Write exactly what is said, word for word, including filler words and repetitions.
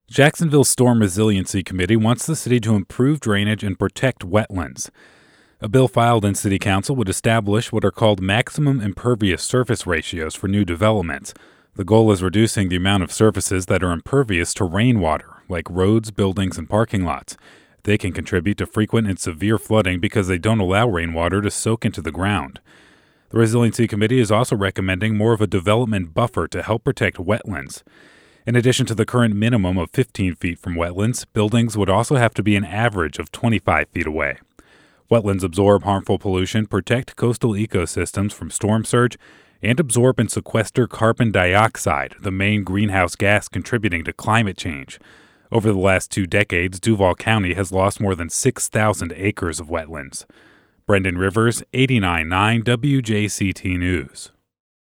Jacksonville's Storm Resiliency Committee wants the city to improve drainage and protect wetlands. A bill filed in City Council would establish what are called maximum impervious surface ratios for new developments. The goal is reducing the amount of surfaces that are impervious to rainwater, like roads, buildings, and parking lots. They can contribute to frequent and severe flooding because they don't allow rainwater to soak into the ground. The Resiliency Committee is also recommending more of a development buffer to help protect wetlands. In addition to the current minimum of fifteen feet from wetlands, buildings would also have to be an average of twenty-five feet away. Wetlands absorb harmful pollution, protect coastal ecosystems from storm surge, and absorb and sequester carbon dioxide, the main greenhouse gas contributing to climate change. Over the last two decades, Duval County has lost more than six thousand acres of wetlands. Brendan Rivers, eighty-nine point nine W J C T News.